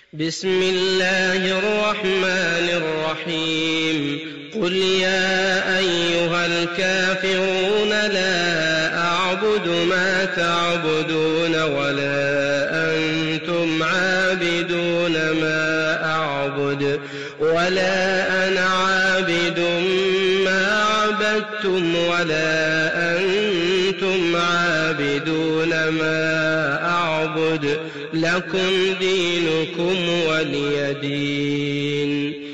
بسم الله الرحمن الرحيم قل يا أيها الكافرون لا أعبد ما تعبدون ولا أنتم عابدون ما أعبد ولا أنا عابد ما عبدتم ولا أنتم عابدون ما أعبد لكم دينكم ولي دين.